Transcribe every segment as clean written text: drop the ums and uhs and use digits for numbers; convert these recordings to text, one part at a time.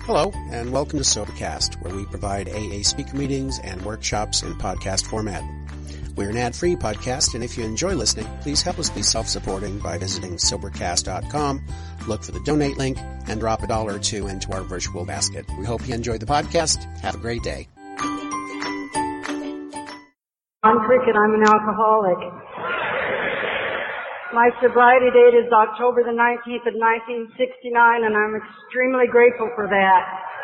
Hello, and welcome to Sobercast, where we provide AA speaker meetings and workshops in podcast format. We're an ad-free podcast, and if you enjoy listening, please help us be self-supporting by visiting Sobercast.com, look for the donate link, and drop $1 or $2 into our virtual basket. We hope you enjoy the podcast. Have a great day. I'm Cricket. I'm an alcoholic. My sobriety date is October the 19th of 1969, and I'm extremely grateful for that.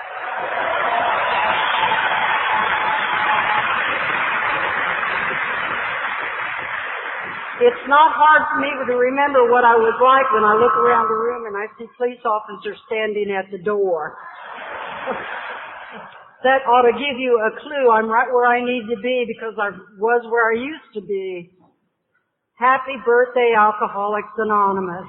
It's not hard for me to remember what I was like when I look around the room and I see police officers standing at the door. That ought to give you a clue. I'm right where I need to be because I was where I used to be. Happy birthday, Alcoholics Anonymous.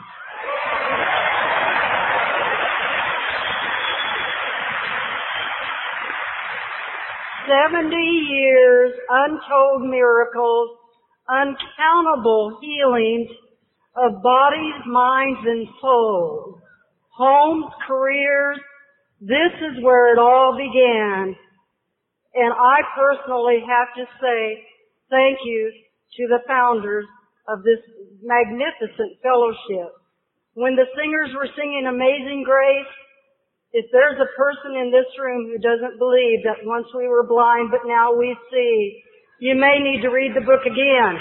"70 years, untold miracles, uncountable healings of bodies, minds, and souls, homes, careers. This is where it all began. And I personally have to say thank you to the founders of this magnificent fellowship. When the singers were singing Amazing Grace, if there's a person in this room who doesn't believe that once we were blind but now we see, you may need to read the book again.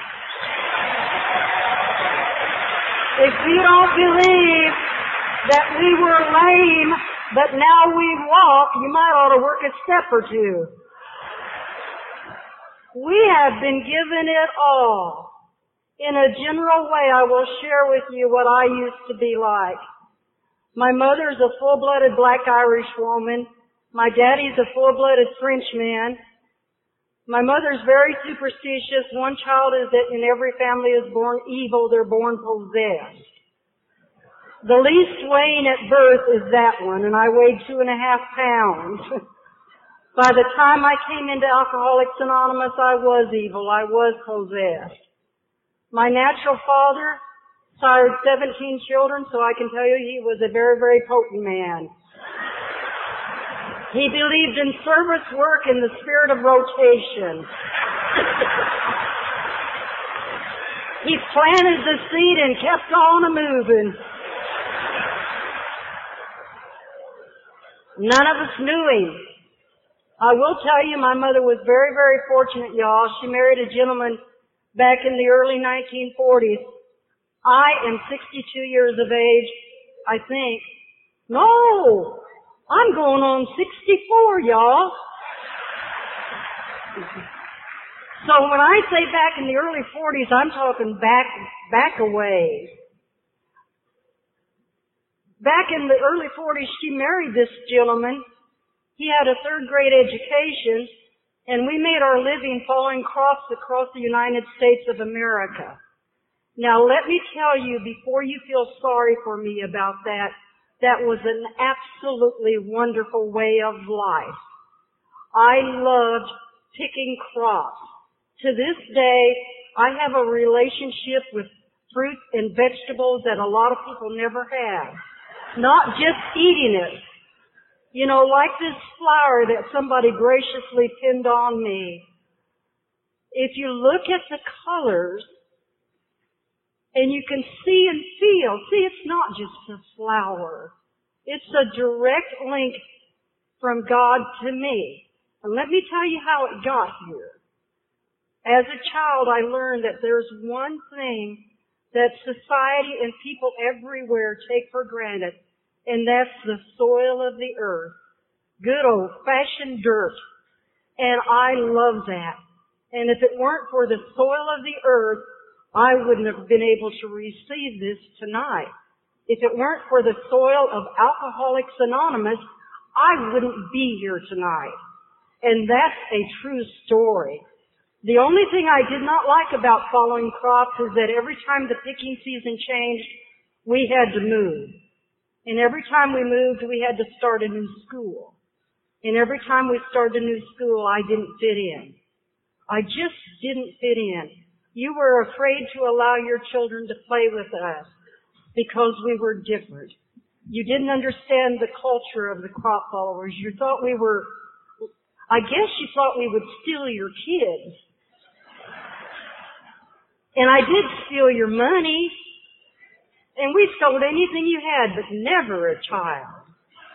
If you don't believe that we were lame but now we walk, you might ought to work a step or two. We have been given it all. In a general way, I will share with you what I used to be like. My mother's a full-blooded black Irish woman. My daddy's a full-blooded French man. My mother's very superstitious. One child is that in every family is born evil, they're born possessed. The least weighing at birth is that one, and I weighed 2.5 pounds. By the time I came into Alcoholics Anonymous, I was evil. I was possessed. My natural father sired 17 children, so I can tell you he was a very, very potent man. He believed in service work and the spirit of rotation. He planted the seed and kept on a-moving. None of us knew him. I will tell you, my mother was very, very fortunate, y'all. She married a gentleman back in the early 1940s. I am 62 years of age, I think. No! I'm going on 64, y'all. So when I say back in the early 40s, I'm talking back a ways. Back in the early 40s, she married this gentleman. He had a 3rd grade education, and we made our living falling crops across the United States of America. Now let me tell you, before you feel sorry for me about that, that was an absolutely wonderful way of life. I loved picking crops. To this day, I have a relationship with fruit and vegetables that a lot of people never have. Not just eating it. You know, like this flower that somebody graciously pinned on me. If you look at the colors, and you can see and feel, it's not just a flower. It's a direct link from God to me. And let me tell you how it got here. As a child, I learned that there's one thing that society and people everywhere take for granted, and that's the soil of the earth. Good old-fashioned dirt. And I love that. And if it weren't for the soil of the earth, I wouldn't have been able to receive this tonight. If it weren't for the soil of Alcoholics Anonymous, I wouldn't be here tonight. And that's a true story. The only thing I did not like about following crops is that every time the picking season changed, we had to move. And every time we moved, we had to start a new school. And every time we started a new school, I didn't fit in. I just didn't fit in. You were afraid to allow your children to play with us because we were different. You didn't understand the culture of the crop followers. You thought I guess you thought we would steal your kids. And I did steal your money. And we stole anything you had, but never a child.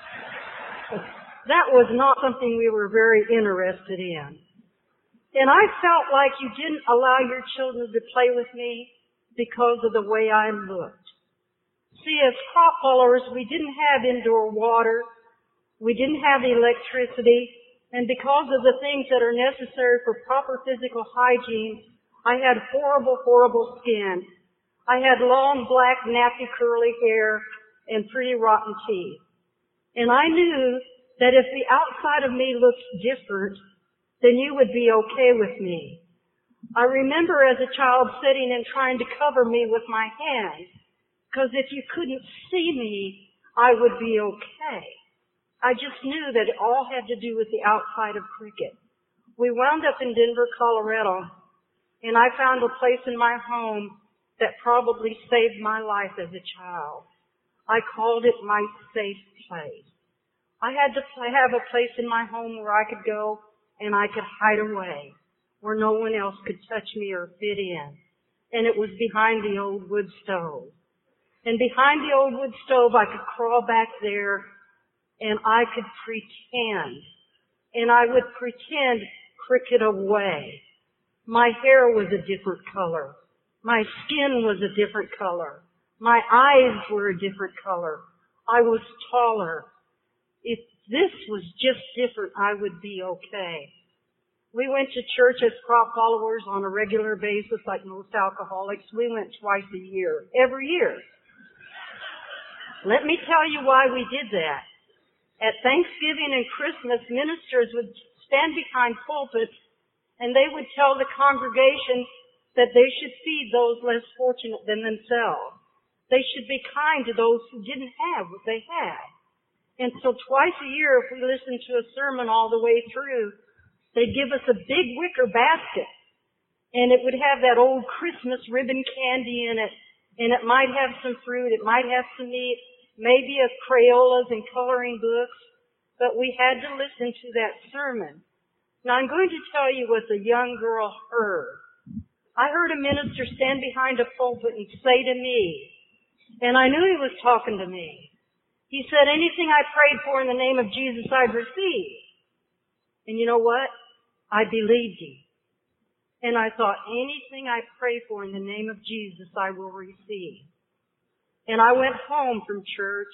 That was not something we were very interested in. And I felt like you didn't allow your children to play with me because of the way I looked. See, as crop followers, we didn't have indoor water. We didn't have electricity. And because of the things that are necessary for proper physical hygiene, I had horrible, horrible skin. I had long, black, nappy, curly hair and pretty rotten teeth. And I knew that if the outside of me looked different, then you would be okay with me. I remember as a child sitting and trying to cover me with my hands, because if you couldn't see me, I would be okay. I just knew that it all had to do with the outside of Cricket. We wound up in Denver, Colorado, and I found a place in my home that probably saved my life as a child. I called it my safe place. I had to have a place in my home where I could go and I could hide away, where no one else could touch me or fit in. And it was behind the old wood stove. And behind the old wood stove, I could crawl back there and I could pretend. And I would pretend Cricket away. My hair was a different color. My skin was a different color. My eyes were a different color. I was taller. If this was just different, I would be okay. We went to church as crop followers on a regular basis like most alcoholics. We went twice a year, every year. Let me tell you why we did that. At Thanksgiving and Christmas, ministers would stand behind pulpits and they would tell the congregation that they should feed those less fortunate than themselves. They should be kind to those who didn't have what they had. And so twice a year, if we listened to a sermon all the way through, they'd give us a big wicker basket. And it would have that old Christmas ribbon candy in it. And it might have some fruit, it might have some meat, maybe a Crayolas and coloring books. But we had to listen to that sermon. Now I'm going to tell you what the young girl heard. I heard a minister stand behind a pulpit and say to me, and I knew he was talking to me. He said, anything I prayed for in the name of Jesus, I'd receive. And you know what? I believed him. And I thought, anything I pray for in the name of Jesus, I will receive. And I went home from church.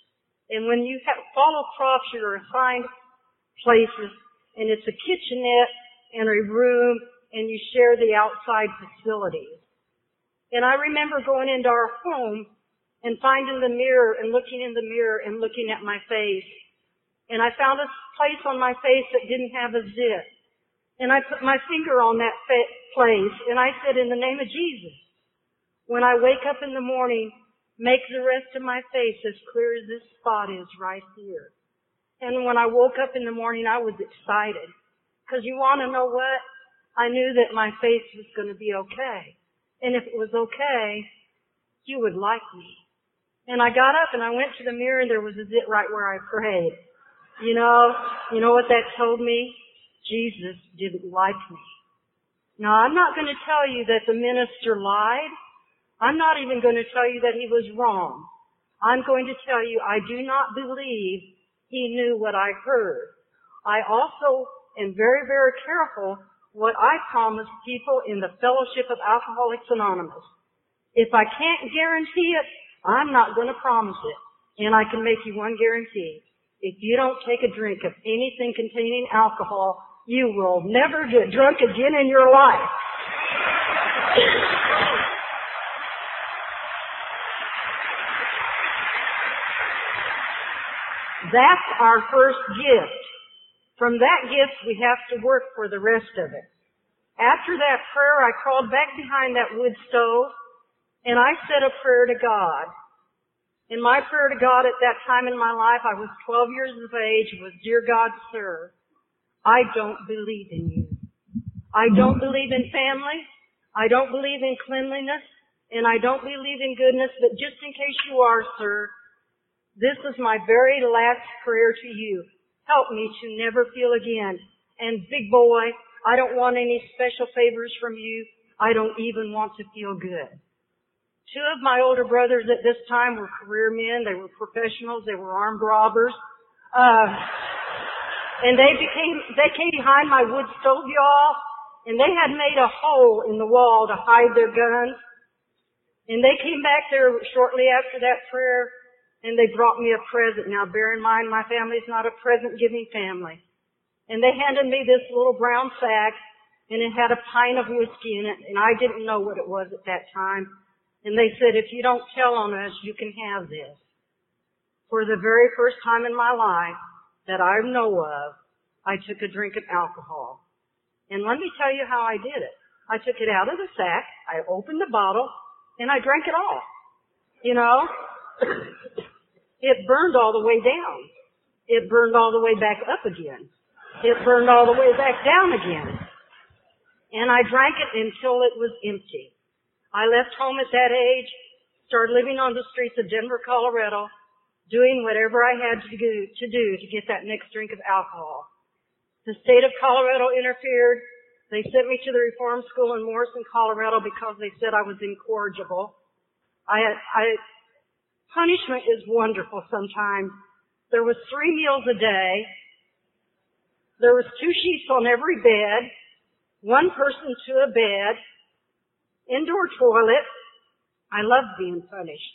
And when you follow crops, you're assigned places. And it's a kitchenette and a room, and you share the outside facilities. And I remember going into our home and finding the mirror and looking in the mirror and looking at my face. And I found a place on my face that didn't have a zip. And I put my finger on that place and I said, in the name of Jesus, when I wake up in the morning, make the rest of my face as clear as this spot is right here. And when I woke up in the morning, I was excited. Because you want to know what? I knew that my face was going to be okay. And if it was okay, you would like me. And I got up and I went to the mirror and there was a zit right where I prayed. You know what that told me? Jesus didn't like me. Now I'm not going to tell you that the minister lied. I'm not even going to tell you that he was wrong. I'm going to tell you I do not believe he knew what I heard. I also am very, very careful what I promise people in the Fellowship of Alcoholics Anonymous. If I can't guarantee it, I'm not going to promise it. And I can make you one guarantee. If you don't take a drink of anything containing alcohol, you will never get drunk again in your life. That's our first gift. From that gift, we have to work for the rest of it. After that prayer, I crawled back behind that wood stove, and I said a prayer to God. And my prayer to God at that time in my life, I was 12 years of age, was, Dear God, sir, I don't believe in you. I don't believe in family. I don't believe in cleanliness. And I don't believe in goodness. But just in case you are, sir, This is my very last prayer to you. Help me to never feel again. And big boy, I don't want any special favors from you. I don't even want to feel good. Two of my older brothers at this time were career men. They were professionals. They were armed robbers. And they came behind my wood stove, y'all, and they had made a hole in the wall to hide their guns. And they came back there shortly after that prayer, and they brought me a present. Now, bear in mind, my family's not a present-giving family. And they handed me this little brown sack, and it had a pint of whiskey in it, and I didn't know what it was at that time. And they said, if you don't tell on us, you can have this. For the very first time in my life that I know of, I took a drink of alcohol. And let me tell you how I did it. I took it out of the sack, I opened the bottle, and I drank it all. You know? It burned all the way down. It burned all the way back up again. It burned all the way back down again. And I drank it until it was empty. I left home at that age, started living on the streets of Denver, Colorado, doing whatever I had to do to get that next drink of alcohol. The state of Colorado interfered. They sent me to the reform school in Morrison, Colorado because they said I was incorrigible. Punishment is wonderful sometimes. There was 3 meals a day. There was 2 sheets on every bed, 1 person to a bed, indoor toilet. I loved being punished.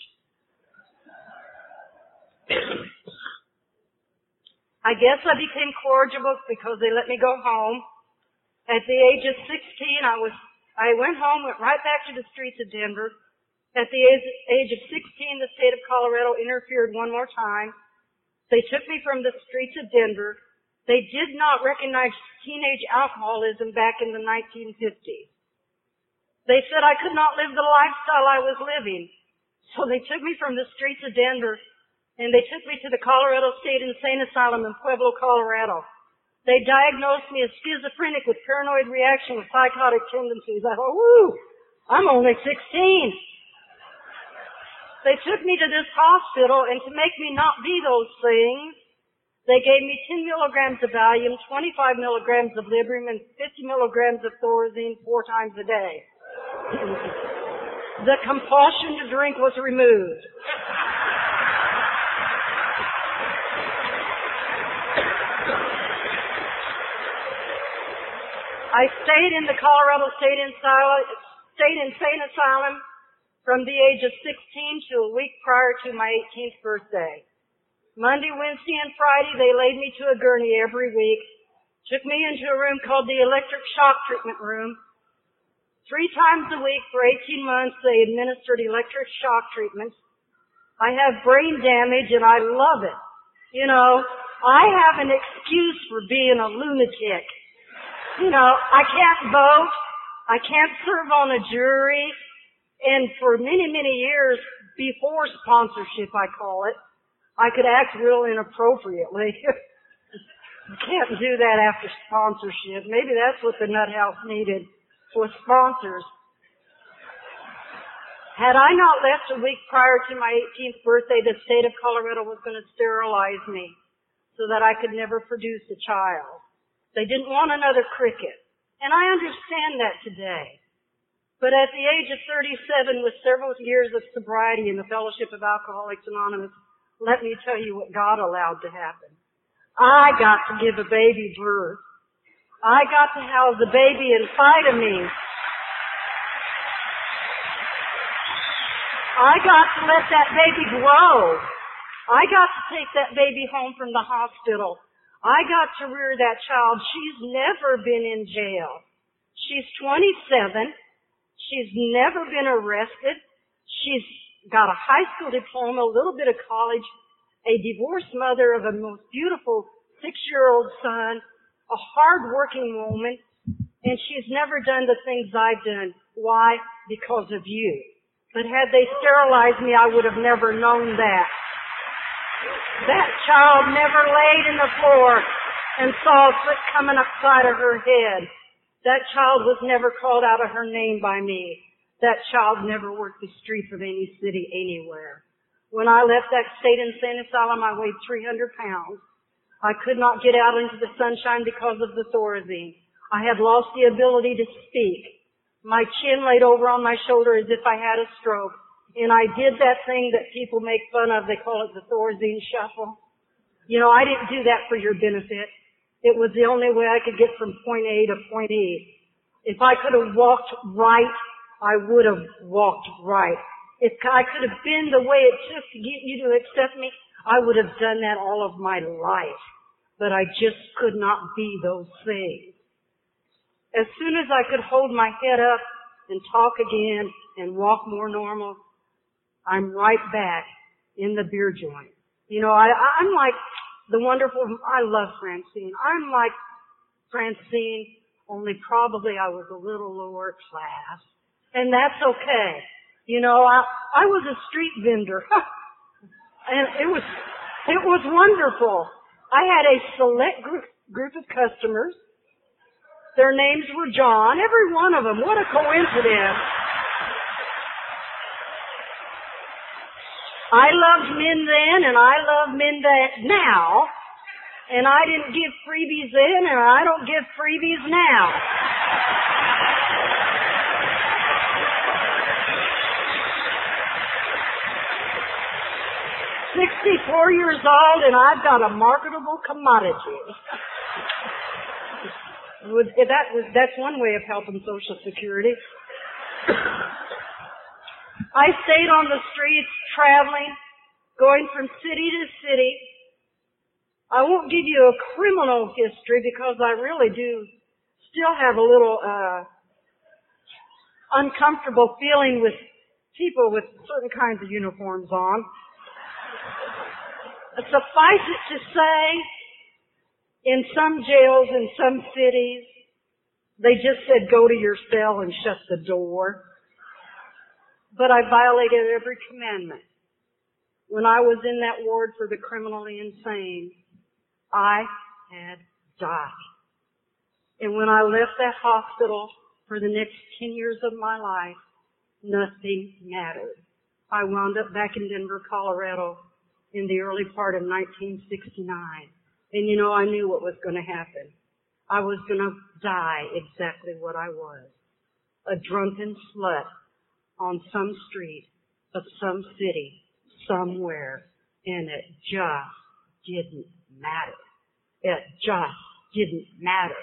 I guess I became corrigible because they let me go home. At the age of 16, I went home, went right back to the streets of Denver. At the age of 16, the state of Colorado interfered one more time. They took me from the streets of Denver. They did not recognize teenage alcoholism back in the 1950s. They said I could not live the lifestyle I was living. So they took me from the streets of Denver, and they took me to the Colorado State Insane Asylum in Pueblo, Colorado. They diagnosed me as schizophrenic with paranoid reaction with psychotic tendencies. I thought, woo, I'm only 16. They took me to this hospital, and to make me not be those things, they gave me 10 milligrams of Valium, 25 milligrams of Librium, and 50 milligrams of Thorazine 4 times a day. The compulsion to drink was removed. I stayed in the Colorado State Insane Asylum from the age of 16 to a week prior to my 18th birthday. Monday, Wednesday, and Friday, they laid me to a gurney every week, took me into a room called the electric shock treatment room. 3 times a week for 18 months, they administered electric shock treatments. I have brain damage, and I love it. You know, I have an excuse for being a lunatic. You know, I can't vote. I can't serve on a jury. And for many, many years before sponsorship, I call it, I could act real inappropriately. You can't do that after sponsorship. Maybe that's what the Nut House needed, was sponsors. Had I not left a week prior to my 18th birthday, the state of Colorado was going to sterilize me so that I could never produce a child. They didn't want another cricket. And I understand that today. But at the age of 37, with several years of sobriety in the Fellowship of Alcoholics Anonymous, let me tell you what God allowed to happen. I got to give a baby birth. I got to house a baby inside of me. I got to let that baby grow. I got to take that baby home from the hospital. I got to rear that child. She's never been in jail. She's 27. She's never been arrested. She's got a high school diploma, a little bit of college, a divorced mother of a most beautiful 6-year-old son, a hard-working woman, and she's never done the things I've done. Why? Because of you. But had they sterilized me, I would have never known that. That child never laid in the floor and saw a foot coming upside of her head. That child was never called out of her name by me. That child never worked the streets of any city anywhere. When I left that state insane asylum, I weighed 300 pounds. I could not get out into the sunshine because of the Thorazine. I had lost the ability to speak. My chin laid over on my shoulder as if I had a stroke. And I did that thing that people make fun of. They call it the Thorazine shuffle. You know, I didn't do that for your benefit. It was the only way I could get from point A to point E. If I could have walked right, I would have walked right. If I could have been the way it took to get you to accept me, I would have done that all of my life. But I just could not be those things. As soon as I could hold my head up and talk again and walk more normal, I'm right back in the beer joint. You know, I'm like the wonderful, I love Francine. I'm like Francine, only probably I was a little lower class. And that's okay. You know, I was a street vendor. And it was wonderful. I had a select group of customers. Their names were John, every one of them. What a coincidence. I loved men then and I love men now. And I didn't give freebies then and I don't give freebies now. I'm 64 years old and I've got a marketable commodity. That's one way of helping Social Security. I stayed on the streets, traveling, going from city to city. I won't give you a criminal history because I really do still have a little uncomfortable feeling with people with certain kinds of uniforms on. Suffice it to say, in some jails, in some cities, they just said go to your cell and shut the door. But I violated every commandment. When I was in that ward for the criminally insane, I had died. And when I left that hospital for the next 10 years of my life, nothing mattered. I wound up back in Denver, Colorado in the early part of 1969. And you know, I knew what was going to happen. I was going to die exactly what I was. A drunken slut on some street of some city somewhere. And it just didn't matter. It just didn't matter.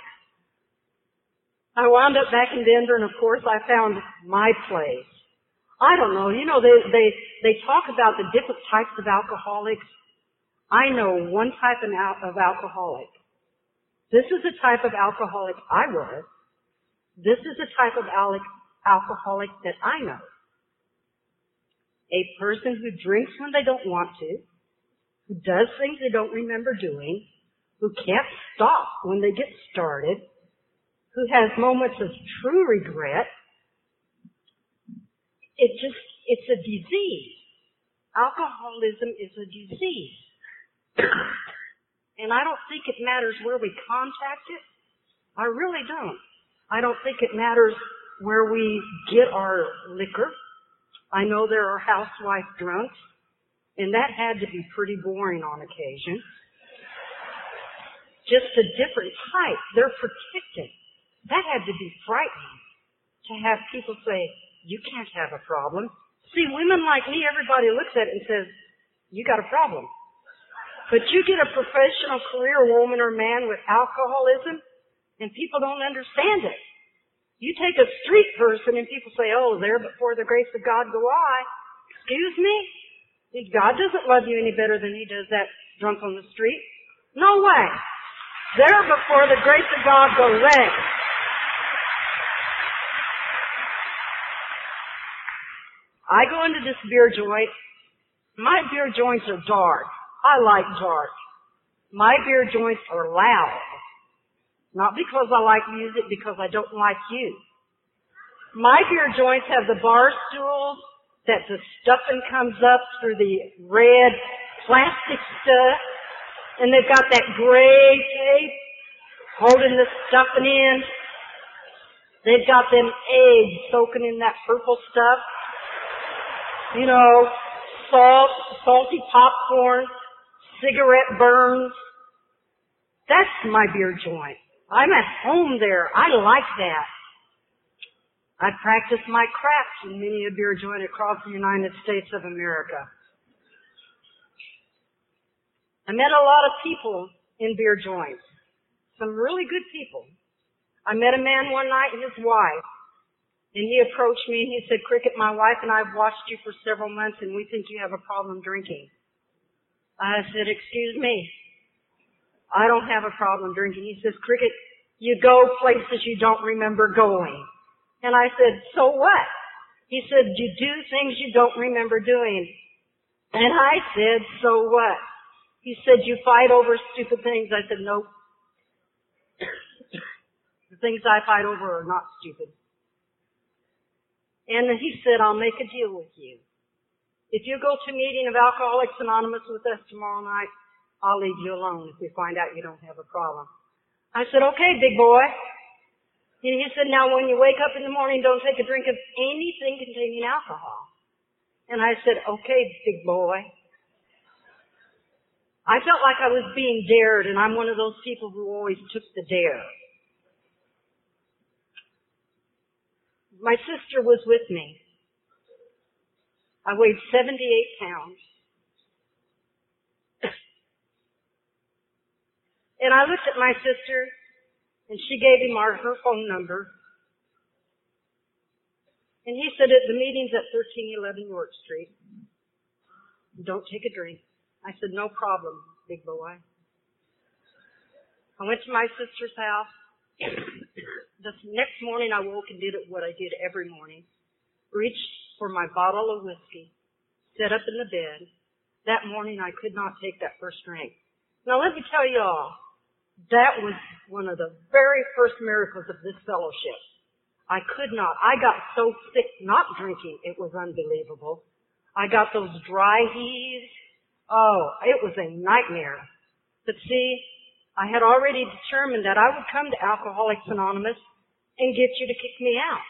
I wound up back in Denver and of course I found my place. I don't know, you know, they talk about the different types of alcoholics. I know one type of alcoholic. This is the type of alcoholic I was. This is the type of alcoholic that I know. A person who drinks when they don't want to, who does things they don't remember doing, who can't stop when they get started, who has moments of true regret. It's a disease. Alcoholism is a disease. And I don't think it matters where we contact it. I really don't. I don't think it matters where we get our liquor. I know there are housewife drunks, and that had to be pretty boring on occasion. Just a different type. They're protected. That had to be frightening to have people say, you can't have a problem. See, women like me, everybody looks at it and says, you got a problem. But you get a professional career woman or man with alcoholism, and people don't understand it. You take a street person and people say, oh, there before the grace of God go I. Excuse me? God doesn't love you any better than he does that drunk on the street. No way. There before the grace of God go they. I go into this beer joint. My beer joints are dark. I like dark. My beer joints are loud. Not because I like music, because I don't like you. My beer joints have the bar stools that the stuffing comes up through the red plastic stuff. And they've got that gray tape holding the stuffing in. They've got them eggs soaking in that purple stuff. You know, salt, salty popcorn, cigarette burns. That's my beer joint. I'm at home there. I like that. I practice my craft in many a beer joint across the United States of America. I met a lot of people in beer joints. Some really good people. I met a man one night and his wife. And he approached me and he said, Cricket, my wife and I have watched you for several months and we think you have a problem drinking. I said, excuse me. I don't have a problem drinking. He says, Cricket, you go places you don't remember going. And I said, so what? He said, you do things you don't remember doing. And I said, so what? He said, you fight over stupid things. I said, nope. The things I fight over are not stupid. And he said, I'll make a deal with you. If you go to a meeting of Alcoholics Anonymous with us tomorrow night, I'll leave you alone if we find out you don't have a problem. I said, okay, big boy. And he said, now when you wake up in the morning, don't take a drink of anything containing alcohol. And I said, okay, big boy. I felt like I was being dared, and I'm one of those people who always took the dare. My sister was with me. I weighed 78 pounds. And I looked at my sister, and she gave him her phone number. And he said, at the meeting's at 1311 York Street. Don't take a drink. I said, no problem, big boy. I went to my sister's house. The next morning I woke and did what I did every morning. Reached for my bottle of whiskey. Sat up in the bed. That morning I could not take that first drink. Now let me tell you all, that was one of the very first miracles of this fellowship. I could not. I got so sick not drinking, it was unbelievable. I got those dry heaves. Oh, it was a nightmare. But see, I had already determined that I would come to Alcoholics Anonymous and get you to kick me out.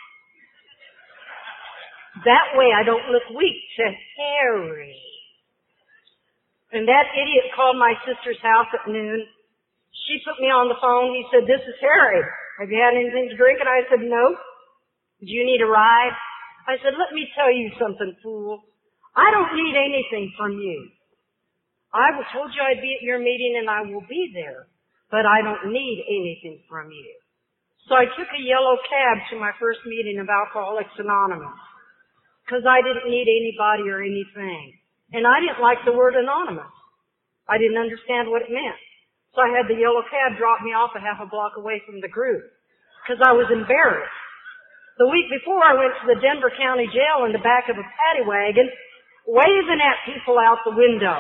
That way I don't look weak to Harry. And that idiot called my sister's house at noon. She put me on the phone. He said, this is Harry. Have you had anything to drink? And I said, no. Do you need a ride? I said, let me tell you something, fool. I don't need anything from you. I told you I'd be at your meeting and I will be there, but I don't need anything from you. So I took a yellow cab to my first meeting of Alcoholics Anonymous because I didn't need anybody or anything. And I didn't like the word anonymous. I didn't understand what it meant. So I had the yellow cab drop me off a half a block away from the group because I was embarrassed. The week before I went to the Denver County Jail in the back of a paddy wagon waving at people out the window.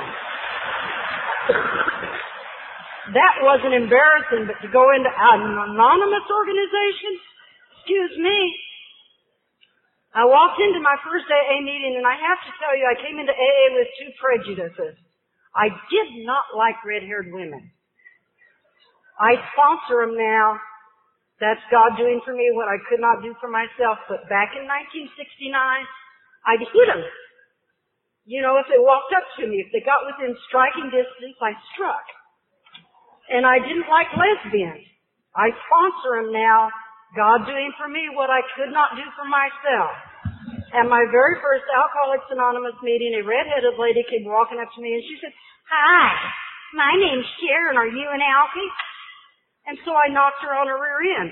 That wasn't embarrassing, but to go into an anonymous organization, excuse me. I walked into my first AA meeting, and I have to tell you, I came into AA with two prejudices. I did not like red-haired women. I sponsor them now. That's God doing for me what I could not do for myself. But back in 1969, I'd hit them. You know, if they walked up to me, if they got within striking distance, I struck. And I didn't like lesbians. I sponsor them now. God doing for me what I could not do for myself. At my very first Alcoholics Anonymous meeting, a redheaded lady came walking up to me and she said, hi, my name's Sharon. Are you an alkie? And so I knocked her on her rear end.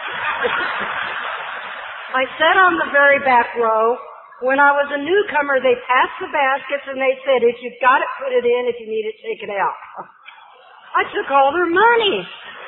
I sat on the very back row. When I was a newcomer, they passed the baskets and they said, if you've got it, put it in. If you need it, take it out. I took all their money.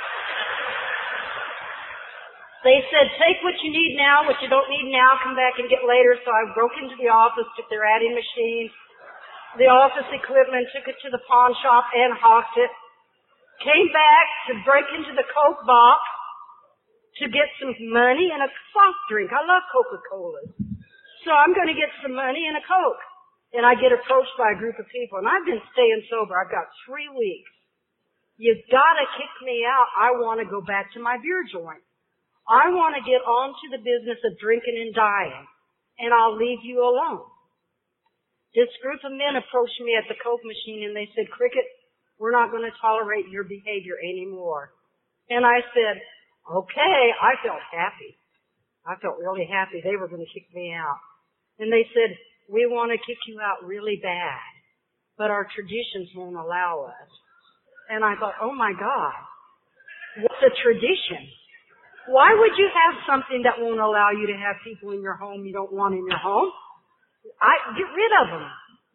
They said, take what you need now, what you don't need now, come back and get later. So I broke into the office, took their adding machine, the office equipment, took it to the pawn shop and hawked it. Came back to break into the Coke box to get some money and a soft drink. I love Coca-Cola. So I'm going to get some money and a Coke. And I get approached by a group of people. And I've been staying sober. I've got 3 weeks. You've got to kick me out. I want to go back to my beer joint. I want to get on to the business of drinking and dying. And I'll leave you alone. This group of men approached me at the Coke machine and they said, Cricket, we're not going to tolerate your behavior anymore. And I said, okay. I felt happy. I felt really happy. They were going to kick me out. And they said, we want to kick you out really bad, but our traditions won't allow us. And I thought, oh my God, what's a tradition? Why would you have something that won't allow you to have people in your home you don't want in your home? Get rid of them.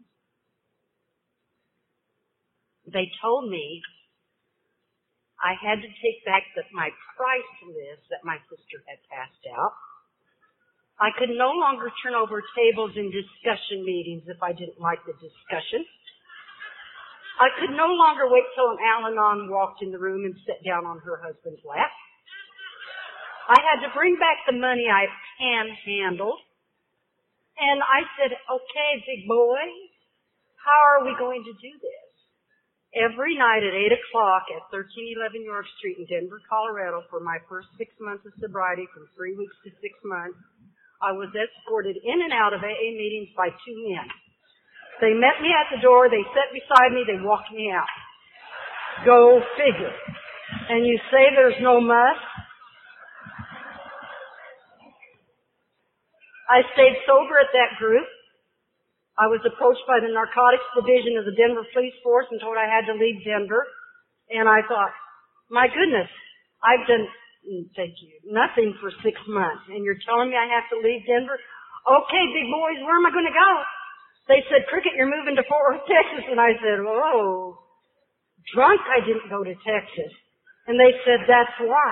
They told me I had to take back my price list that my sister had passed out. I could no longer turn over tables in discussion meetings if I didn't like the discussion. I could no longer wait till an Al-Anon walked in the room and sat down on her husband's lap. I had to bring back the money I panhandled. And I said, okay, big boy, how are we going to do this? Every night at 8 o'clock at 1311 York Street in Denver, Colorado, for my first 6 months of sobriety, from 3 weeks to 6 months, I was escorted in and out of AA meetings by two men. They met me at the door, they sat beside me, they walked me out. Go figure. And you say there's no must? I stayed sober at that group. I was approached by the narcotics division of the Denver Police Force and told I had to leave Denver. And I thought, my goodness, I've done, thank you, nothing for 6 months. And you're telling me I have to leave Denver? Okay, big boys, where am I going to go? They said, Cricket, you're moving to Fort Worth, Texas. And I said, oh, drunk I didn't go to Texas. And they said, that's why.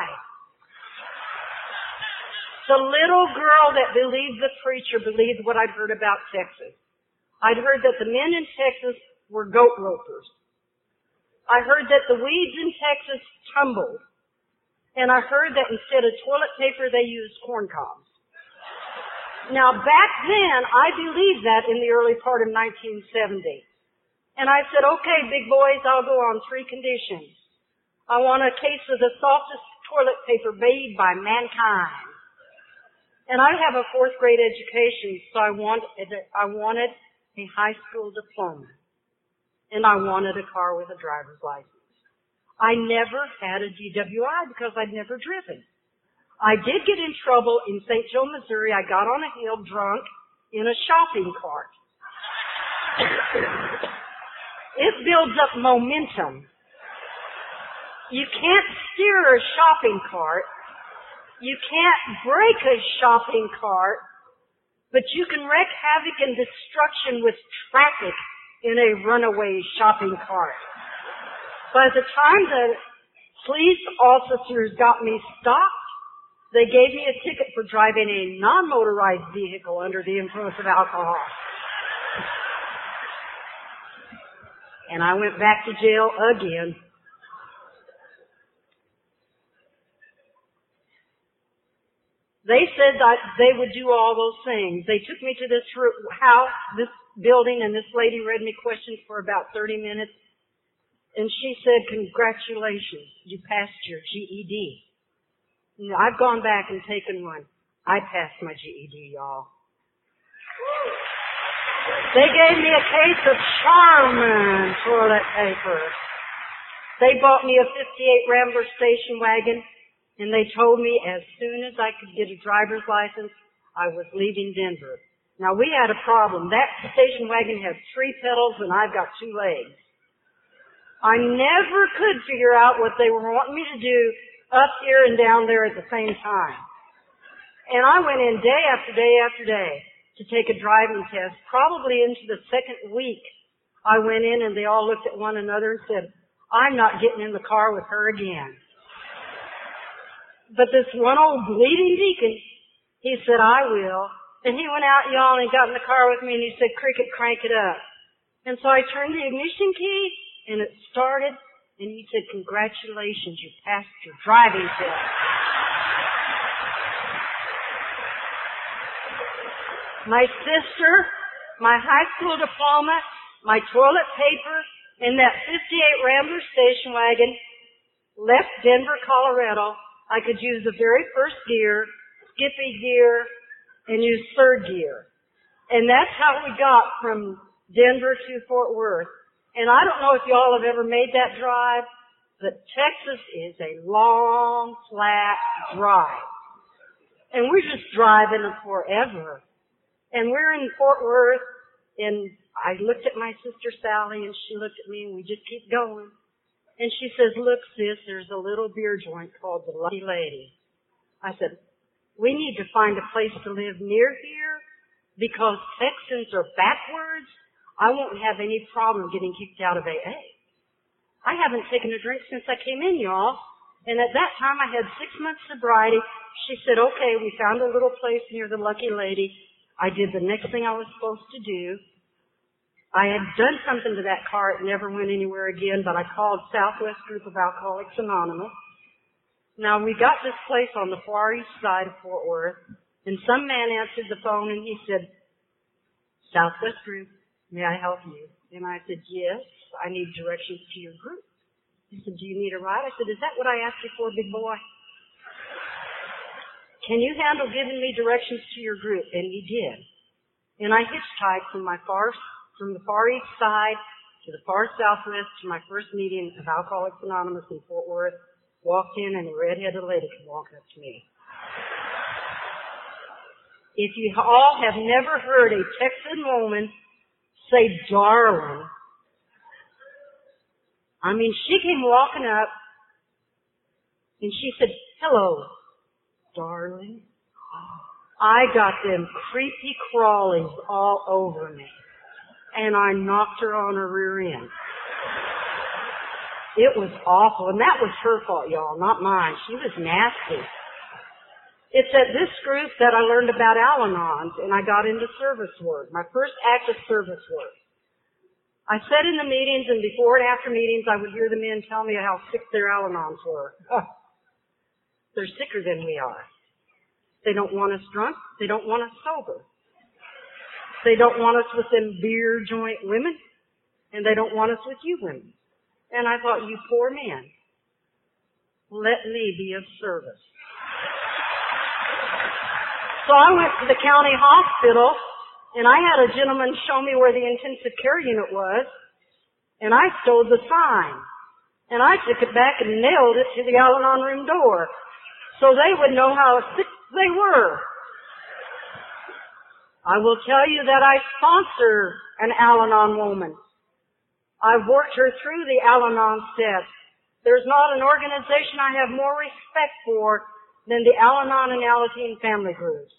The little girl that believed the preacher believed what I'd heard about Texas. I'd heard that the men in Texas were goat ropers. I heard that the weeds in Texas tumbled. And I heard that instead of toilet paper, they used corn cobs. Now, back then, I believed that in the early part of 1970. And I said, okay, big boys, I'll go on 3 conditions. I want a case of the softest toilet paper made by mankind. And I have a 4th grade education, so I wanted a high school diploma. And I wanted a car with a driver's license. I never had a DWI because I'd never driven. I did get in trouble in St. Joe, Missouri. I got on a hill drunk in a shopping cart. It builds up momentum. You can't steer a shopping cart. You can't break a shopping cart, but you can wreak havoc and destruction with traffic in a runaway shopping cart. By the time the police officers got me stopped, they gave me a ticket for driving a non-motorized vehicle under the influence of alcohol. And I went back to jail again. They said that they would do all those things. They took me to this house, this building, and this lady read me questions for about 30 minutes. And she said, congratulations, you passed your GED. I've gone back and taken one. I passed my GED, y'all. They gave me a case of Charmin toilet paper. They bought me a 58 Rambler station wagon, and they told me as soon as I could get a driver's license, I was leaving Denver. Now, we had a problem. That station wagon had 3 pedals, and I've got 2 legs. I never could figure out what they were wanting me to do up here and down there at the same time. And I went in day after day after day to take a driving test. Probably into the 2nd week, I went in and they all looked at one another and said, I'm not getting in the car with her again. But this one old bleeding deacon, he said, I will. And he went out, y'all, and got in the car with me and he said, Cricket, crank it up. And so I turned the ignition key and it started. And he said, congratulations, you passed your driving test. My sister, my high school diploma, my toilet paper, and that 58 Rambler station wagon left Denver, Colorado. I could use the very first gear, skippy gear, and use 3rd gear. And that's how we got from Denver to Fort Worth. And I don't know if y'all have ever made that drive, but Texas is a long, flat drive. And we're just driving forever. And we're in Fort Worth, and I looked at my sister Sally, and she looked at me, and we just keep going. And she says, look, sis, there's a little beer joint called the Lucky Lady. I said, we need to find a place to live near here because Texans are backwards. I won't have any problem getting kicked out of AA. I haven't taken a drink since I came in, y'all. And at that time, I had 6 months sobriety. She said, okay, we found a little place near the Lucky Lady. I did the next thing I was supposed to do. I had done something to that car. It never went anywhere again, but I called Southwest Group of Alcoholics Anonymous. Now, we got this place on the far east side of Fort Worth, and some man answered the phone, and he said, Southwest Group, may I help you? And I said, yes, I need directions to your group. He said, do you need a ride? I said, is that what I asked you for, big boy? Can you handle giving me directions to your group? And he did. And I hitchhiked from the far east side to the far southwest to my first meeting of Alcoholics Anonymous in Fort Worth. Walked in, and a red-headed lady came walking up to me. If you all have never heard a Texan woman say darling, I mean, she came walking up, and she said, hello, darling. I got them creepy crawlies all over me, and I knocked her on her rear end. It was awful, and that was her fault, y'all, not mine. She was nasty. It's at this group that I learned about Al-Anons, and I got into service work, my first act of service work. I sat in the meetings, and before and after meetings, I would hear the men tell me how sick their Al-Anons were. Oh, they're sicker than we are. They don't want us drunk. They don't want us sober. They don't want us with them beer joint women, and they don't want us with you women. And I thought, you poor man, let me be of service. So I went to the county hospital, and I had a gentleman show me where the intensive care unit was, and I stole the sign. And I took it back and nailed it to the Al-Anon room door so they would know how sick they were. I will tell you that I sponsor an Al-Anon woman. I've worked her through the Al-Anon steps. There's not an organization I have more respect for than the Al-Anon and Alateen family groups.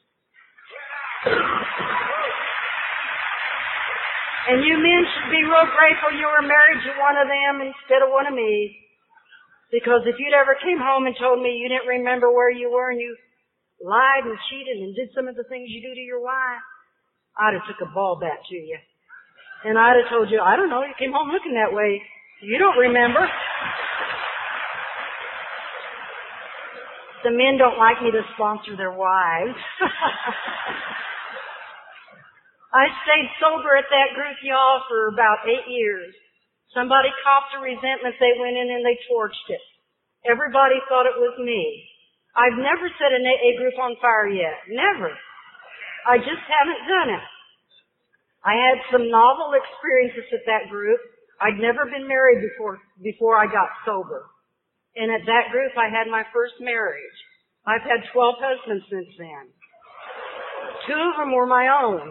And you men should be real grateful you were married to one of them instead of one of me. Because if you'd ever came home and told me you didn't remember where you were and you lied and cheated and did some of the things you do to your wife, I'd have took a ball bat to you. And I'd have told you, I don't know, you came home looking that way. You don't remember. The men don't like me to sponsor their wives. I stayed sober at that group, y'all, for about 8 years. Somebody copped a resentment, they went in and they torched it. Everybody thought it was me. I've never set an AA group on fire yet. Never. I just haven't done it. I had some novel experiences at that group. I'd never been married before I got sober. And at that group, I had my first marriage. I've had 12 husbands since then. 2 of them were my own.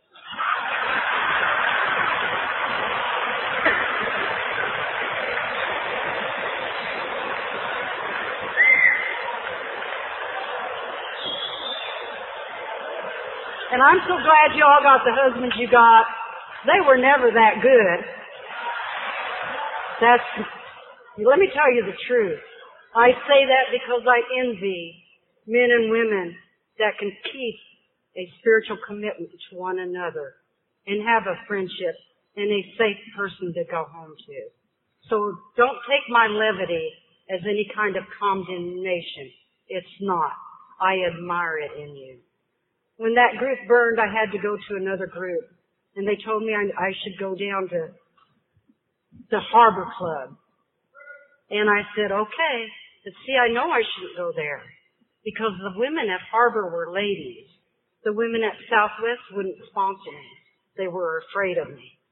And I'm so glad you all got the husbands you got. They were never that good. Let me tell you the truth. I say that because I envy men and women that can keep a spiritual commitment to one another and have a friendship and a safe person to go home to. So don't take my levity as any kind of condemnation. It's not. I admire it in you. When that group burned, I had to go to another group. And they told me I should go down to the Harbor Club. And I said, okay. But see, I know I shouldn't go there. Because the women at Harbor were ladies. The women at Southwest wouldn't sponsor me. They were afraid of me.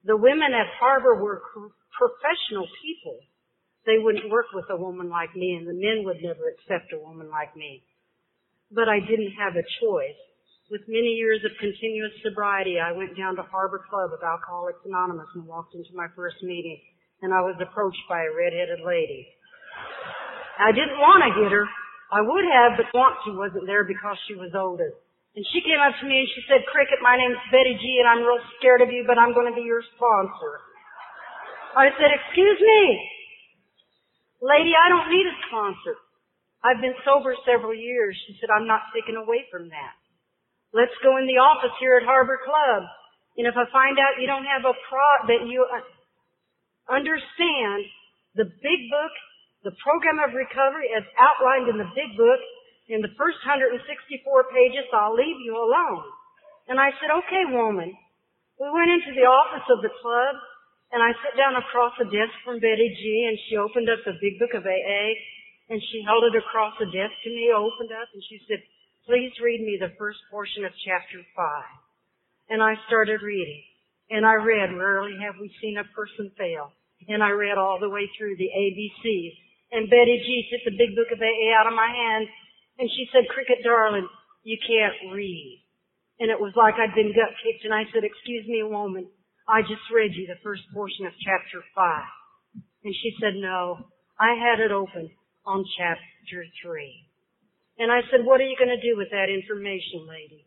The women at Harbor were professional people. They wouldn't work with a woman like me, and the men would never accept a woman like me. But I didn't have a choice. With many years of continuous sobriety, I went down to Harbor Club of Alcoholics Anonymous and walked into my first meeting, and I was approached by a red-headed lady. I didn't want to hit her. I would have, but want to wasn't there because she was older. And she came up to me and she said, "Cricket, my name's Betty G, and I'm real scared of you, but I'm going to be your sponsor." I said, "Excuse me, lady, I don't need a sponsor. I've been sober several years." She said, "I'm not taken away from that. Let's go in the office here at Harbor Club. And if I find out you don't have that you understand the big book, the program of recovery as outlined in the big book, in the first 164 pages, I'll leave you alone." And I said, "Okay, woman." We went into the office of the club, and I sat down across the desk from Betty G, and she opened up the big book of AA, and she held it across the desk to me, opened up, and she said, "Please read me the first portion of chapter 5. And I started reading. And I read, "Rarely have we seen a person fail." And I read all the way through the ABCs. And Betty G took the big book of AA out of my hand, and she said, "Cricket, darling, you can't read." And it was like I'd been gut kicked, and I said, "Excuse me, woman, I just read you the first portion of chapter 5. And she said, "No, I had it open on chapter 3. And I said, "What are you going to do with that information, lady?"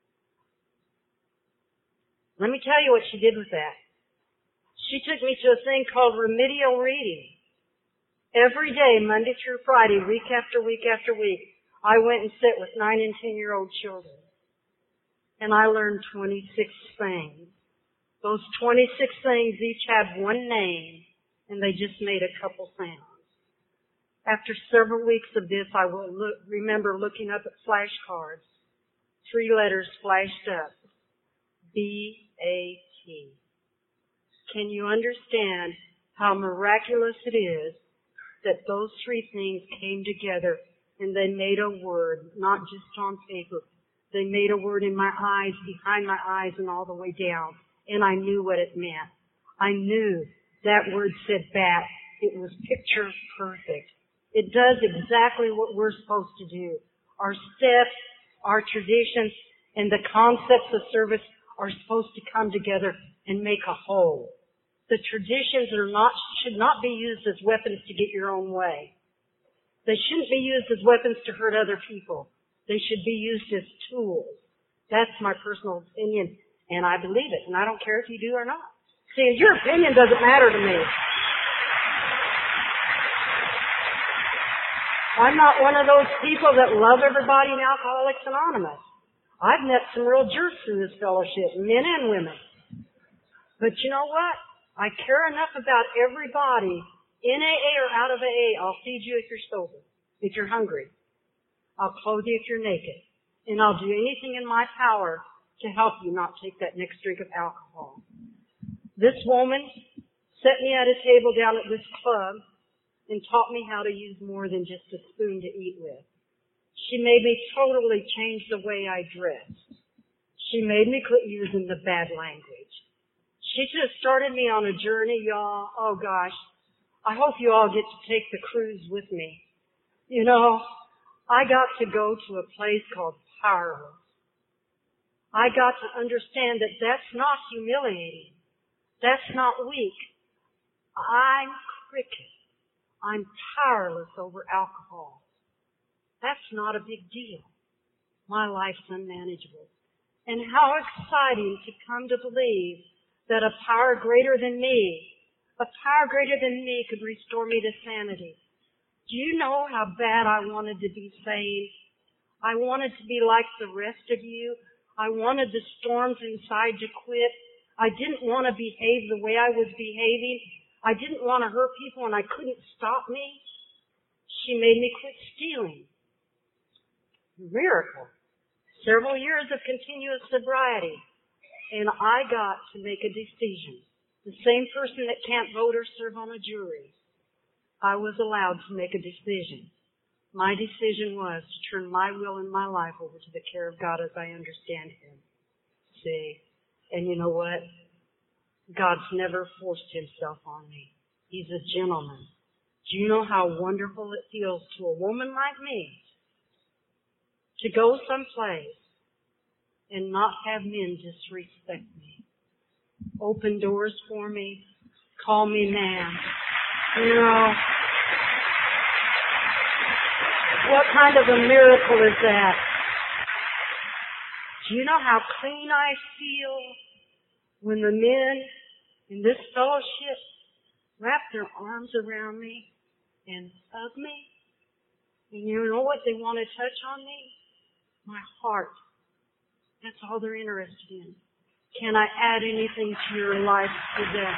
Let me tell you what she did with that. She took me to a thing called remedial reading. Every day, Monday through Friday, week after week after week, I went and sat with 9 and 10-year-old children. And I learned 26 things. Those 26 things each had one name, and they just made a couple sounds. After several weeks of this, I will remember looking up at flashcards. 3 letters flashed up. B-A-T. Can you understand how miraculous it is that those 3 things came together and they made a word, not just on paper. They made a word in my eyes, behind my eyes, and all the way down. And I knew what it meant. I knew that word said bat. It was picture perfect. It does exactly what we're supposed to do. Our steps, our traditions, and the concepts of service are supposed to come together and make a whole. The traditions should not be used as weapons to get your own way. They shouldn't be used as weapons to hurt other people. They should be used as tools. That's my personal opinion, and I believe it, and I don't care if you do or not. See, your opinion doesn't matter to me. I'm not one of those people that love everybody in Alcoholics Anonymous. I've met some real jerks in this fellowship, men and women. But you know what? I care enough about everybody, in AA or out of AA. I'll feed you if you're sober, if you're hungry. I'll clothe you if you're naked. And I'll do anything in my power to help you not take that next drink of alcohol. This woman set me at a table down at this club and taught me how to use more than just a spoon to eat with. She made me totally change the way I dressed. She made me quit using the bad language. She just started me on a journey, y'all. Oh gosh. I hope you all get to take the cruise with me. You know, I got to go to a place called Powerless. I got to understand that that's not humiliating. That's not weak. I'm Cricket. I'm powerless over alcohol. That's not a big deal. My life's unmanageable. And how exciting to come to believe that a power greater than me could restore me to sanity. Do you know how bad I wanted to be saved? I wanted to be like the rest of you. I wanted the storms inside to quit. I didn't want to behave the way I was behaving. I didn't want to hurt people, and I couldn't stop me. She made me quit stealing. Miracle. Several years of continuous sobriety, and I got to make a decision. The same person that can't vote or serve on a jury. I was allowed to make a decision. My decision was to turn my will and my life over to the care of God as I understand Him. See? And you know what? God's never forced himself on me. He's a gentleman. Do you know how wonderful it feels to a woman like me to go someplace and not have men disrespect me? Open doors for me. Call me ma'am. You know, what kind of a miracle is that? Do you know how clean I feel when the men in this fellowship wrap their arms around me and hug me? And you know what they want to touch on me? My heart. That's all they're interested in. Can I add anything to your life today?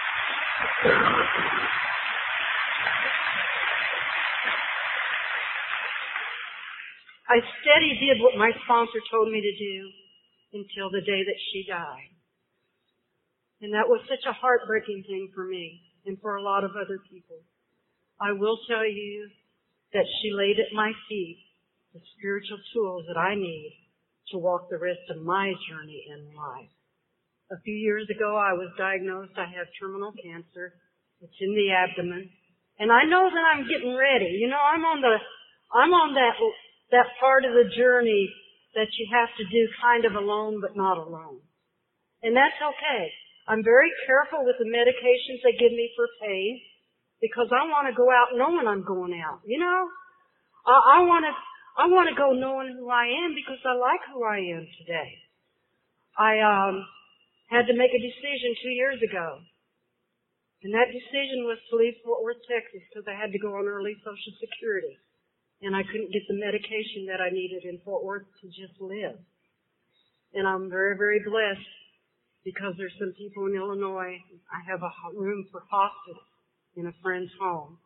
I steady did what my sponsor told me to do until the day that she died. And that was such a heartbreaking thing for me and for a lot of other people. I will tell you that she laid at my feet the spiritual tools that I need to walk the rest of my journey in life. A few years ago, I was diagnosed. I have terminal cancer. It's in the abdomen. And I know that I'm getting ready. You know, I'm on that part of the journey that you have to do kind of alone, but not alone. And that's okay. I'm very careful with the medications they give me for pain because I want to go out knowing I'm going out. You know, I want to go knowing who I am because I like who I am today. I had to make a decision 2 years ago. And that decision was to leave Fort Worth, Texas, because I had to go on early Social Security. And I couldn't get the medication that I needed in Fort Worth to just live. And I'm very, very blessed because there's some people in Illinois. I have a room for hospice in a friend's home.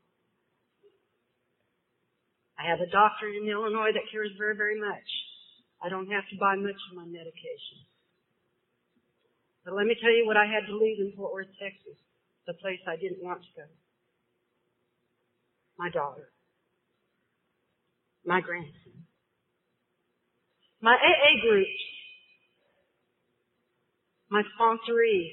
I have a doctor in Illinois that cares very, very much. I don't have to buy much of my medication. But let me tell you what I had to leave in Fort Worth, Texas, the place I didn't want to go. My daughter. My grandson. My AA groups. My sponsorees.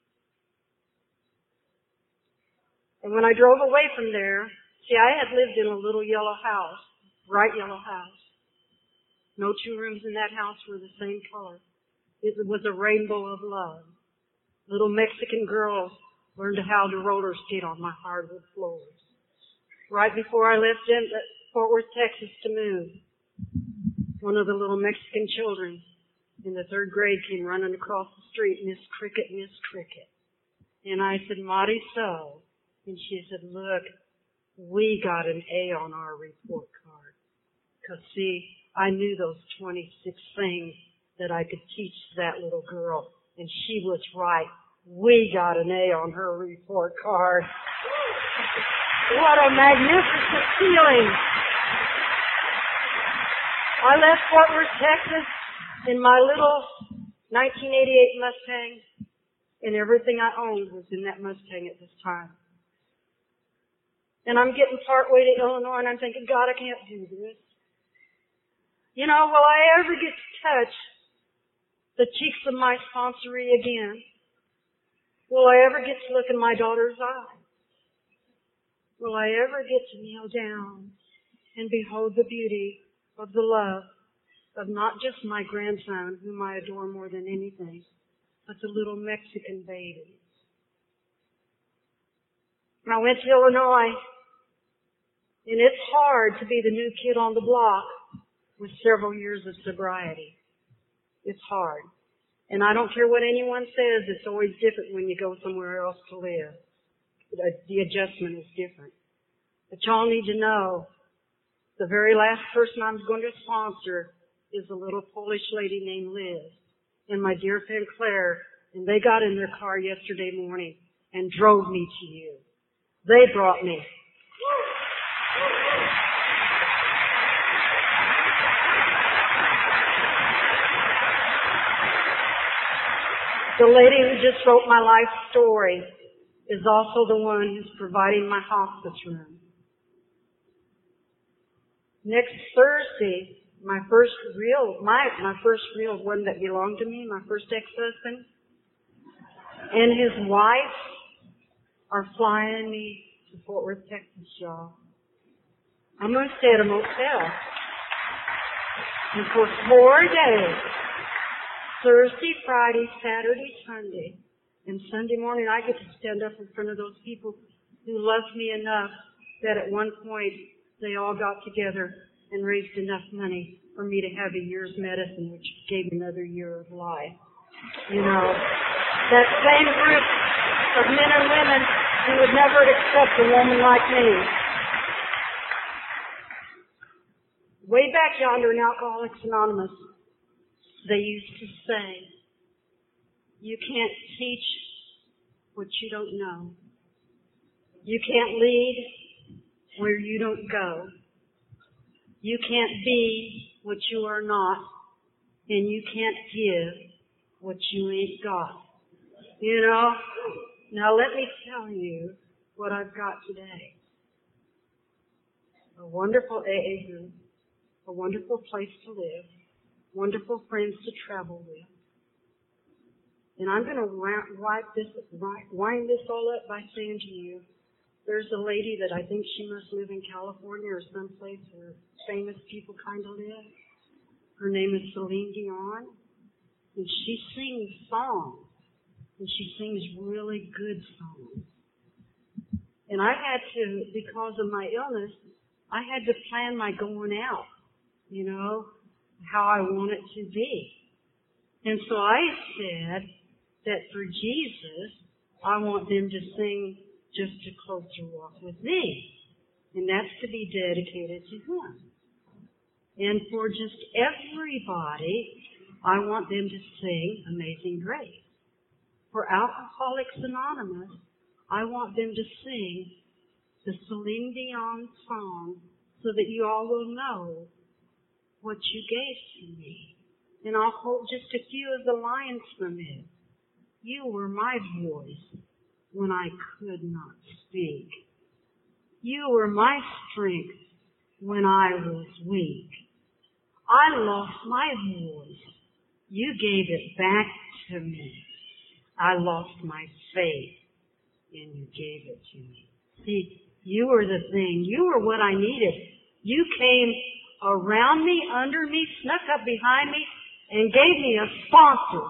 And when I drove away from there, see, I had lived in a little yellow house, bright yellow house. No two rooms in that house were the same color. It was a rainbow of love. Little Mexican girls learned how to roller skate on my hardwood floors. Right before I left Fort Worth, Texas to move, one of the little Mexican children in the 3rd grade came running across the street, Miss Cricket, Miss Cricket. And I said, Marisol. And she said, look, we got an A on our report card. Because, see, I knew those 26 things that I could teach that little girl. And she was right. We got an A on her report card. What a magnificent feeling. I left Fort Worth, Texas in my little 1988 Mustang, and everything I owned was in that Mustang at this time. And I'm getting partway to Illinois, and I'm thinking, God, I can't do this. You know, will I ever get to touch the cheeks of my sponsoree again? Will I ever get to look in my daughter's eyes? Will I ever get to kneel down and behold the beauty of the love of not just my grandson, whom I adore more than anything, but the little Mexican baby? I went to Illinois, and it's hard to be the new kid on the block with several years of sobriety. It's hard. And I don't care what anyone says, it's always different when you go somewhere else to live. The adjustment is different. But y'all need to know, the very last person I'm going to sponsor is a little Polish lady named Liz and my dear friend Claire, and they got in their car yesterday morning and drove me to you. They brought me. The lady who just wrote my life story is also the one who's providing my hospice room. Next Thursday, my first real one that belonged to me, my first ex-husband, and his wife are flying me to Fort Worth, Texas, y'all. I'm going to stay at a motel. And for 4 days, Thursday, Friday, Saturday, Sunday, and Sunday morning, I get to stand up in front of those people who loved me enough that at one point they all got together and raised enough money for me to have a year's medicine, which gave me another year of life. You know, that same group of men and women who would never accept a woman like me. Way back yonder in Alcoholics Anonymous, they used to say, you can't teach what you don't know. You can't lead where you don't go. You can't be what you are not, and you can't give what you ain't got. You know? Now let me tell you what I've got today. A wonderful AA group, a wonderful place to live, wonderful friends to travel with. And I'm going to wind this all up by saying to you, there's a lady that I think she must live in California or someplace where famous people kind of live. Her name is Celine Dion. And she sings songs. And she sings really good songs. And I had to, because of my illness, I had to plan my going out, you know, how I want it to be. And so I said that for Jesus, I want them to sing just a closer walk with me. And that's to be dedicated to Him. And for just everybody, I want them to sing Amazing Grace. For Alcoholics Anonymous, I want them to sing the Celine Dion song so that you all will know what you gave to me. And I'll quote just a few of the lines from it. You were my voice when I could not speak. You were my strength when I was weak. I lost my voice. You gave it back to me. I lost my faith, and you gave it to me. See, you were the thing. You were what I needed. You came around me, under me, snuck up behind me, and gave me a sponsor.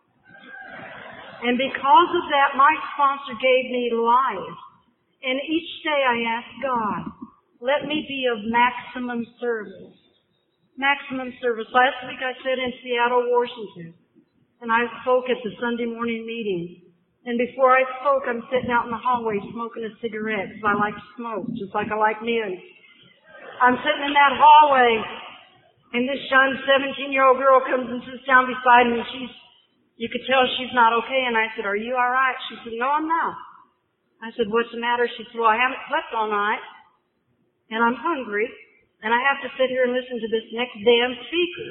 And because of that, my sponsor gave me life. And each day I ask God, let me be of maximum service. Maximum service. Last week I said in Seattle, Washington, and I spoke at the Sunday morning meeting. And before I spoke, I'm sitting out in the hallway smoking a cigarette because I like to smoke, just like I like men. I'm sitting in that hallway, and this young 17-year-old girl comes and sits down beside me. You could tell she's not okay. And I said, are you all right? She said, no, I'm not. I said, what's the matter? She said, well, I haven't slept all night, and I'm hungry, and I have to sit here and listen to this next damn speaker.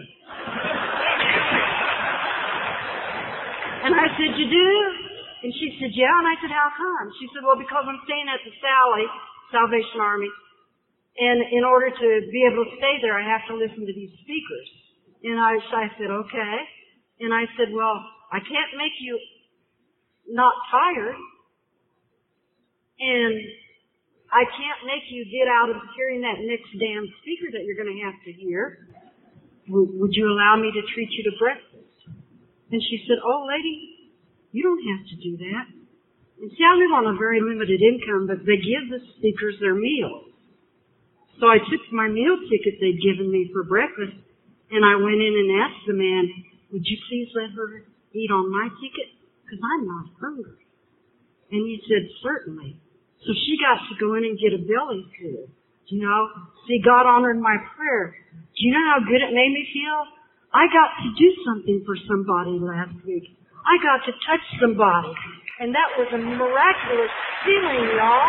And I said, you do? And she said, yeah. And I said, how come? She said, well, because I'm staying at the Salvation Army. And in order to be able to stay there, I have to listen to these speakers. And I said, okay. And I said, well, I can't make you not tired. And I can't make you get out of hearing that next damn speaker that you're going to have to hear. Would you allow me to treat you to breakfast? And she said, oh, lady, you don't have to do that. And see, I live on a very limited income, but they give the speakers their meals. So I took my meal ticket they'd given me for breakfast, and I went in and asked the man, would you please let her eat on my ticket? Because I'm not hungry. And he said, certainly. So she got to go in and get a belly food. You know, see, God honored my prayer. Do you know how good it made me feel? I got to do something for somebody last week. I got to touch somebody. And that was a miraculous feeling, y'all.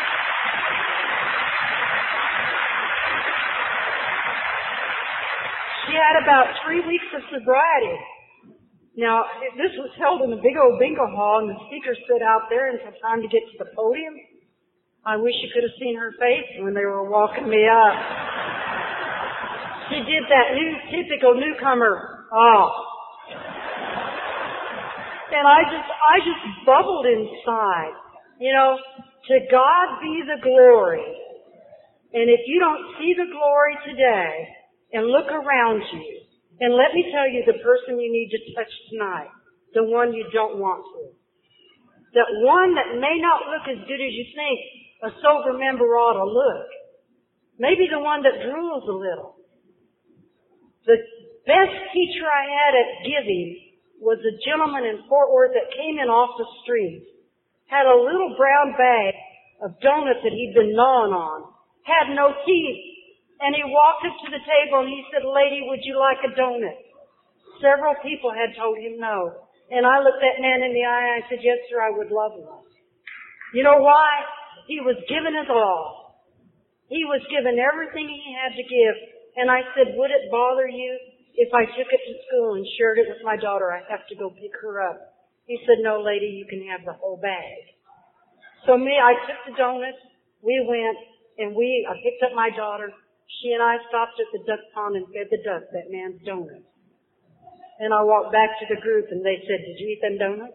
She had about 3 weeks of sobriety. Now, this was held in a big old bingo hall, and the speakers stood out there until time to get to the podium. I wish you could have seen her face when they were walking me up. She did that typical newcomer. Oh. And I just bubbled inside. You know, to God be the glory. And if you don't see the glory today, and look around you, and let me tell you the person you need to touch tonight, the one you don't want to. That one that may not look as good as you think a sober member ought to look. Maybe the one that drools a little. The best teacher I had at giving was a gentleman in Fort Worth that came in off the street, had a little brown bag of donuts that he'd been gnawing on, had no teeth, and he walked up to the table and he said, "Lady, would you like a donut?" Several people had told him no. And I looked that man in the eye and I said, "Yes, sir, I would love one." You know why? He was giving his all. He was giving everything he had to give. And I said, "Would it bother you if I took it to school and shared it with my daughter? I have to go pick her up." He said, "No, lady, you can have the whole bag." So I took the donuts. We went and I picked up my daughter. She and I stopped at the duck pond and fed the duck that man's donuts. And I walked back to the group and they said, "Did you eat them donuts?"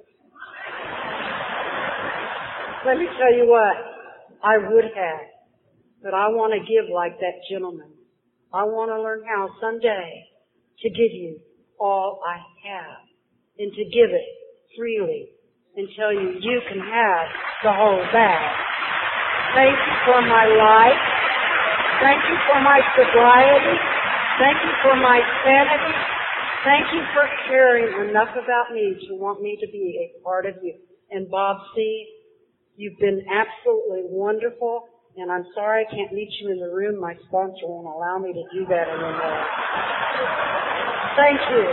Let me tell you what, I would have. But I want to give like that gentleman. I want to learn how someday to give you all I have and to give it freely and tell you you can have the whole bag. Thank you for my life. Thank you for my sobriety. Thank you for my sanity. Thank you for caring enough about me to want me to be a part of you. And Bob C., you've been absolutely wonderful. And I'm sorry I can't meet you in the room. My sponsor won't allow me to do that anymore. Thank you.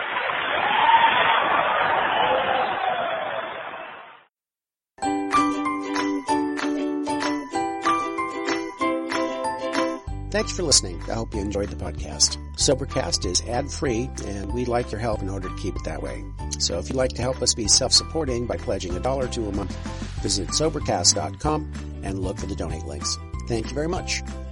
Thanks for listening. I hope you enjoyed the podcast. Sobercast is ad-free, and we'd like your help in order to keep it that way. So if you'd like to help us be self-supporting by pledging $1 or $2 a month, visit Sobercast.com and look for the donate links. Thank you very much.